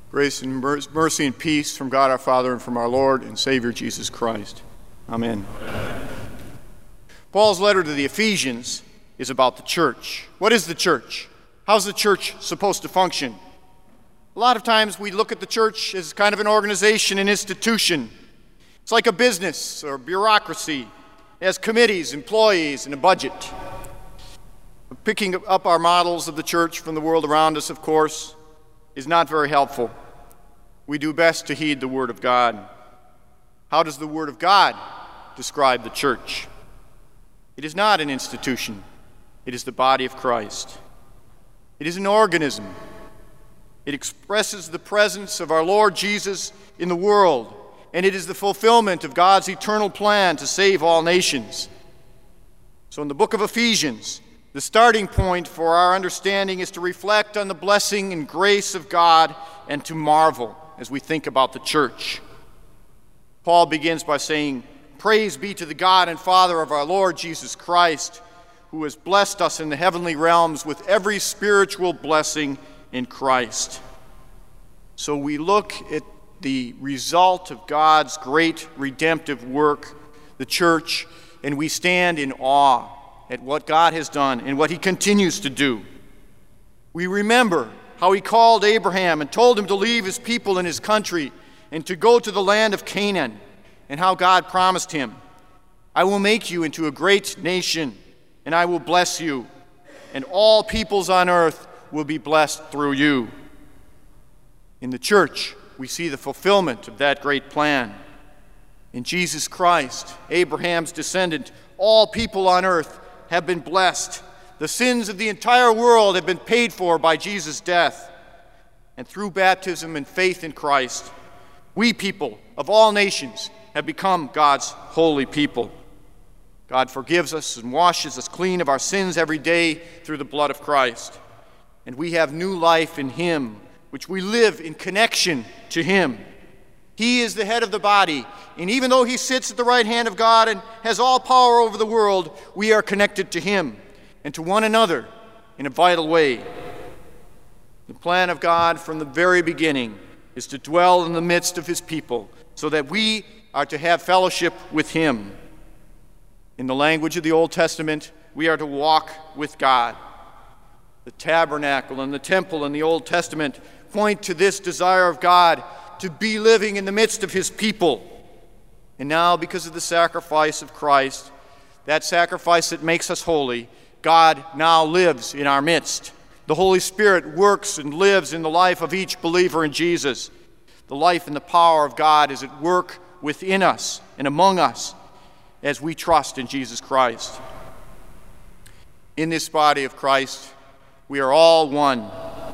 Grace and mercy and peace from God our Father and from our Lord and Savior Jesus Christ. Amen. Paul's letter to the Ephesians is about the church. What is the church? How's the church supposed to function? A lot of times we look at the church as kind of an organization, an institution. It's like a business or bureaucracy. It has committees, employees, and a budget. Picking up our models of the church from the world around us, of course, is not very helpful. We do best to heed the Word of God. How does the Word of God describe the church? It is not an institution. It is the body of Christ. It is an organism. It expresses the presence of our Lord Jesus in the world, and it is the fulfillment of God's eternal plan to save all nations. So in the book of Ephesians, the starting point for our understanding is to reflect on the blessing and grace of God and to marvel as we think about the church. Paul begins by saying, "Praise be to the God and Father of our Lord Jesus Christ, who has blessed us in the heavenly realms with every spiritual blessing in Christ." So we look at the result of God's great redemptive work, the church, and we stand in awe at what God has done and what he continues to do. We remember how he called Abraham and told him to leave his people and his country and to go to the land of Canaan, and how God promised him, "I will make you into a great nation, and I will bless you, and all peoples on earth will be blessed through you." In the church, we see the fulfillment of that great plan. In Jesus Christ, Abraham's descendant, all people on earth have been blessed. The sins of the entire world have been paid for by Jesus' death. And through baptism and faith in Christ, we people of all nations have become God's holy people. God forgives us and washes us clean of our sins every day through the blood of Christ. And we have new life in him, which we live in connection to him. He is the head of the body, and even though he sits at the right hand of God and has all power over the world, we are connected to him and to one another in a vital way. The plan of God from the very beginning is to dwell in the midst of his people so that we are to have fellowship with him. In the language of the Old Testament, we are to walk with God. The tabernacle and the temple in the Old Testament point to this desire of God to be living in the midst of his people. And now, because of the sacrifice of Christ, that sacrifice that makes us holy, God now lives in our midst. The Holy Spirit works and lives in the life of each believer in Jesus. The life and the power of God is at work within us and among us as we trust in Jesus Christ. In this body of Christ, we are all one.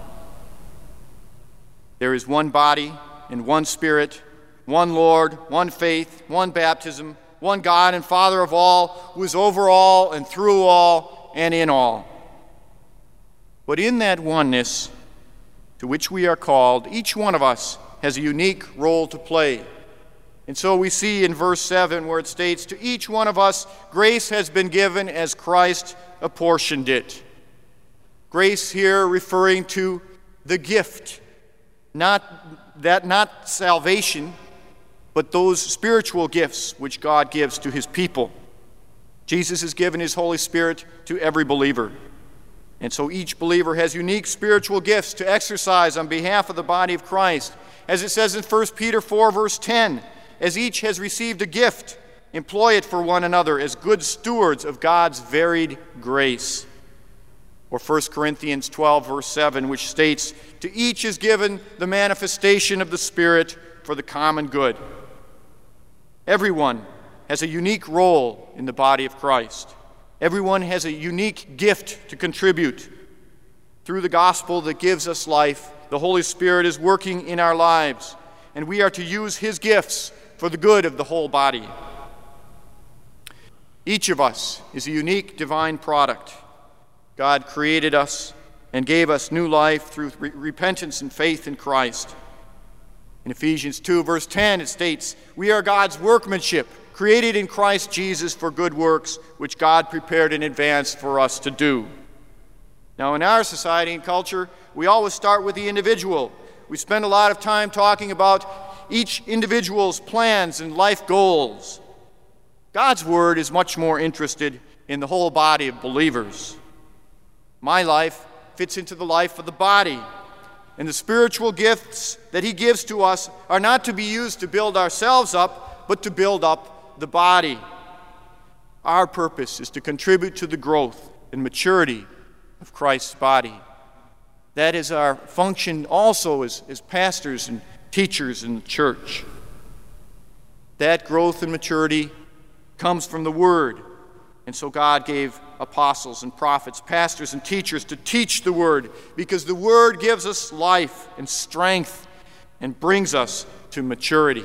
There is one body and one Spirit, one Lord, one faith, one baptism, one God and Father of all, who is over all and through all and in all. But in that oneness to which we are called, each one of us has a unique role to play. And so we see in verse 7 where it states, "To each one of us grace has been given as Christ apportioned it." Grace here referring to the gift, not salvation, but those spiritual gifts which God gives to his people. Jesus has given his Holy Spirit to every believer. And so each believer has unique spiritual gifts to exercise on behalf of the body of Christ. As it says in 1 Peter 4, verse 10, "As each has received a gift, employ it for one another as good stewards of God's varied grace." Or 1 Corinthians 12, verse 7, which states, "To each is given the manifestation of the Spirit for the common good." Everyone has a unique role in the body of Christ. Everyone has a unique gift to contribute. Through the gospel that gives us life, the Holy Spirit is working in our lives, and we are to use his gifts for the good of the whole body. Each of us is a unique divine product. God created us and gave us new life through repentance and faith in Christ. In Ephesians 2, verse 10, it states, "We are God's workmanship, created in Christ Jesus for good works, which God prepared in advance for us to do." Now, in our society and culture, we always start with the individual. We spend a lot of time talking about each individual's plans and life goals. God's Word is much more interested in the whole body of believers. My life fits into the life of the body, and the spiritual gifts that He gives to us are not to be used to build ourselves up, but to build up the body. Our purpose is to contribute to the growth and maturity of Christ's body. That is our function also as pastors and teachers in the church. That growth and maturity comes from the Word. And so God gave apostles and prophets, pastors and teachers to teach the Word, because the Word gives us life and strength and brings us to maturity.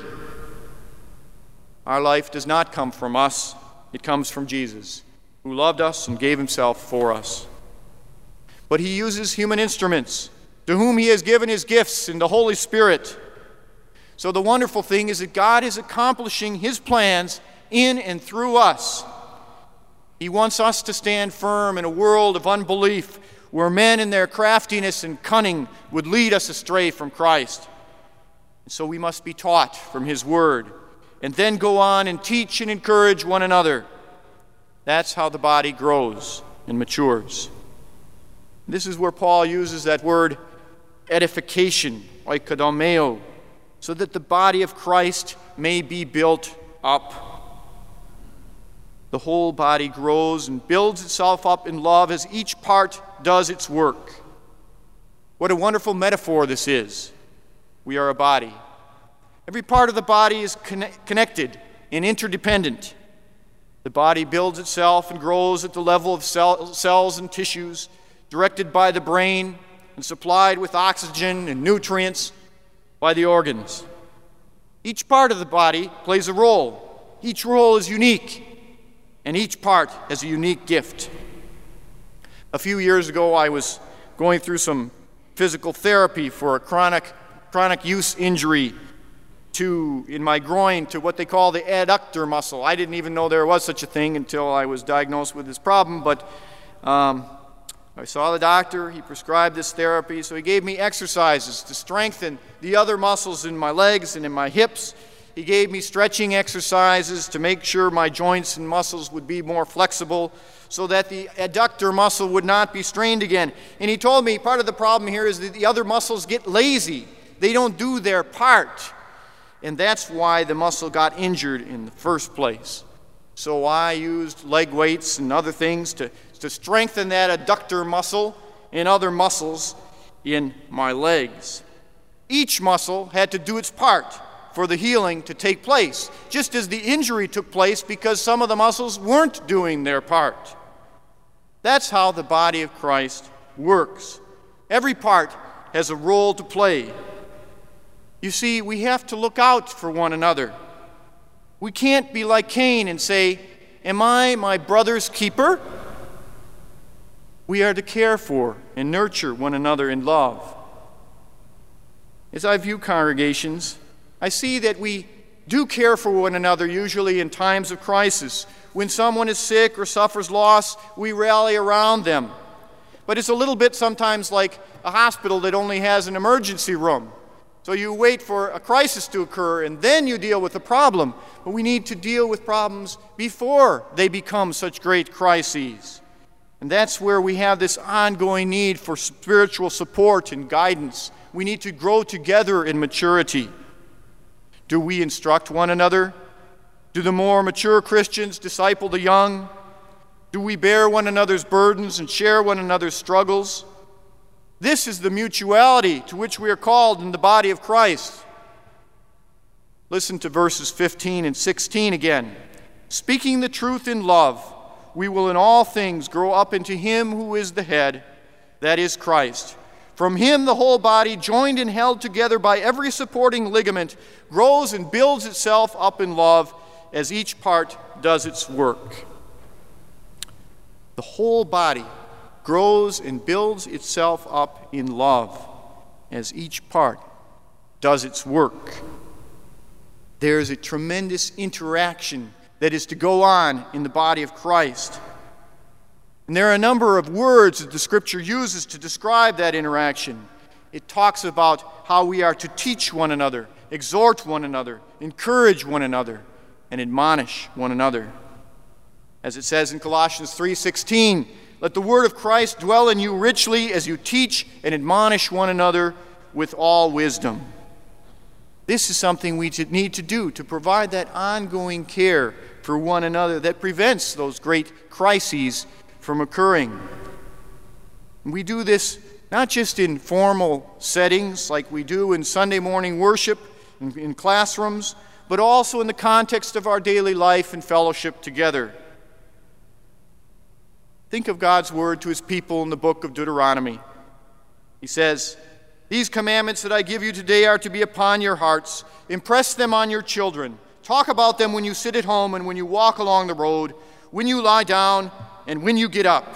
Our life does not come from us. It comes from Jesus, who loved us and gave Himself for us. But He uses human instruments, to whom He has given His gifts in the Holy Spirit. So the wonderful thing is that God is accomplishing His plans in and through us. He wants us to stand firm in a world of unbelief, where men in their craftiness and cunning would lead us astray from Christ. And so we must be taught from His Word, and then go on and teach and encourage one another. That's how the body grows and matures. This is where Paul uses that word edification, oikodomeo, so that the body of Christ may be built up. The whole body grows and builds itself up in love as each part does its work. What a wonderful metaphor this is. We are a body. Every part of the body is connected and interdependent. The body builds itself and grows at the level of cells and tissues, directed by the brain and supplied with oxygen and nutrients by the organs. Each part of the body plays a role. Each role is unique, and each part has a unique gift. A few years ago, I was going through some physical therapy for a chronic use injury in my groin to what they call the adductor muscle. I didn't even know there was such a thing until I was diagnosed with this problem, but I saw the doctor. He prescribed this therapy, so he gave me exercises to strengthen the other muscles in my legs and in my hips. He gave me stretching exercises to make sure my joints and muscles would be more flexible so that the adductor muscle would not be strained again. And he told me part of the problem here is that the other muscles get lazy. They don't do their part. And that's why the muscle got injured in the first place. So I used leg weights and other things to strengthen that adductor muscle and other muscles in my legs. Each muscle had to do its part for the healing to take place, just as the injury took place because some of the muscles weren't doing their part. That's how the body of Christ works. Every part has a role to play. You see, we have to look out for one another. We can't be like Cain and say, "Am I my brother's keeper?" We are to care for and nurture one another in love. As I view congregations, I see that we do care for one another usually in times of crisis. When someone is sick or suffers loss, we rally around them. But it's a little bit sometimes like a hospital that only has an emergency room. So you wait for a crisis to occur and then you deal with the problem. But we need to deal with problems before they become such great crises. And that's where we have this ongoing need for spiritual support and guidance. We need to grow together in maturity. Do we instruct one another? Do the more mature Christians disciple the young? Do we bear one another's burdens and share one another's struggles? This is the mutuality to which we are called in the body of Christ. Listen to verses 15 and 16 again. Speaking the truth in love, we will in all things grow up into Him who is the head, that is Christ. From Him the whole body, joined and held together by every supporting ligament, grows and builds itself up in love as each part does its work. The whole body grows and builds itself up in love as each part does its work. There is a tremendous interaction that is to go on in the body of Christ. And there are a number of words that the Scripture uses to describe that interaction. it talks about how we are to teach one another, exhort one another, encourage one another, and admonish one another. As it says in Colossians 3:16, let the word of Christ dwell in you richly as you teach and admonish one another with all wisdom. This is something we need to do to provide that ongoing care for one another that prevents those great crises from occurring. We do this not just in formal settings like we do in Sunday morning worship, in classrooms, but also in the context of our daily life and fellowship together. Think of God's word to his people in the book of Deuteronomy. He says, these commandments that I give you today are to be upon your hearts. Impress them on your children. Talk about them when you sit at home and when you walk along the road, when you lie down and when you get up.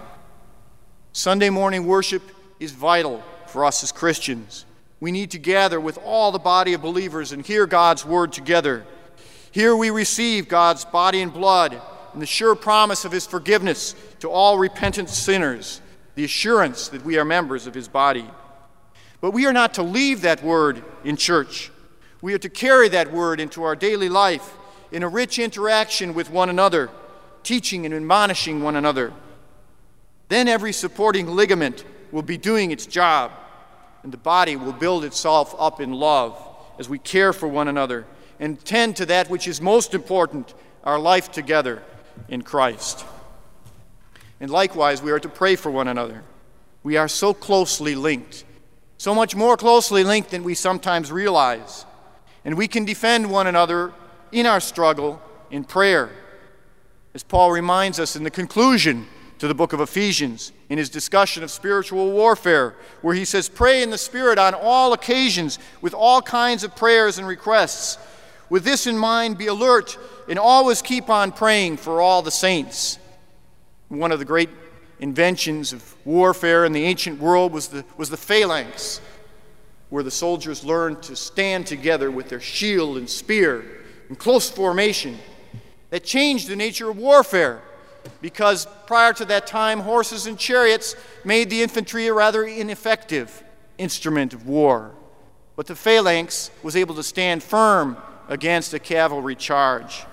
Sunday morning worship is vital for us as Christians. We need to gather with all the body of believers and hear God's word together. Here we receive God's body and blood and the sure promise of his forgiveness to all repentant sinners, the assurance that we are members of his body. But we are not to leave that word in church. We are to carry that word into our daily life in a rich interaction with one another, teaching and admonishing one another. Then every supporting ligament will be doing its job, and the body will build itself up in love as we care for one another and tend to that which is most important, our life together in Christ. And likewise, we are to pray for one another. We are so closely linked, so much more closely linked than we sometimes realize. And we can defend one another in our struggle in prayer. As Paul reminds us in the conclusion to the book of Ephesians, in his discussion of spiritual warfare, where he says, pray in the Spirit on all occasions with all kinds of prayers and requests. With this in mind, be alert and always keep on praying for all the saints. One of the great inventions of warfare in the ancient world was the phalanx, where the soldiers learned to stand together with their shield and spear in close formation. That changed the nature of warfare, because prior to that time, horses and chariots made the infantry a rather ineffective instrument of war. But the phalanx was able to stand firm against a cavalry charge.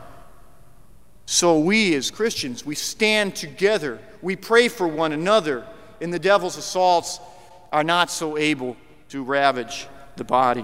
So we as Christians, we stand together, we pray for one another, and the devil's assaults are not so able to ravage the body.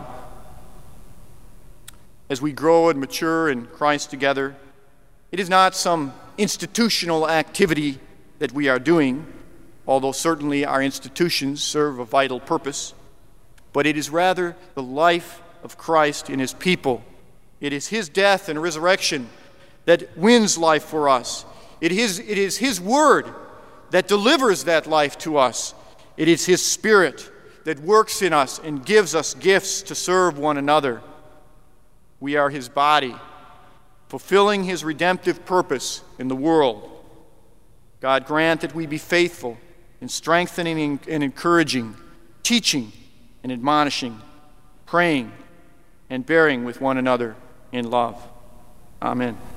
As we grow and mature in Christ together, it is not some institutional activity that we are doing, although certainly our institutions serve a vital purpose, but it is rather the life of Christ in his people. It is his death and resurrection that wins life for us. It is his word that delivers that life to us. It is his Spirit that works in us and gives us gifts to serve one another. We are his body, fulfilling his redemptive purpose in the world. God grant that we be faithful in strengthening and encouraging, teaching and admonishing, praying and bearing with one another in love. Amen.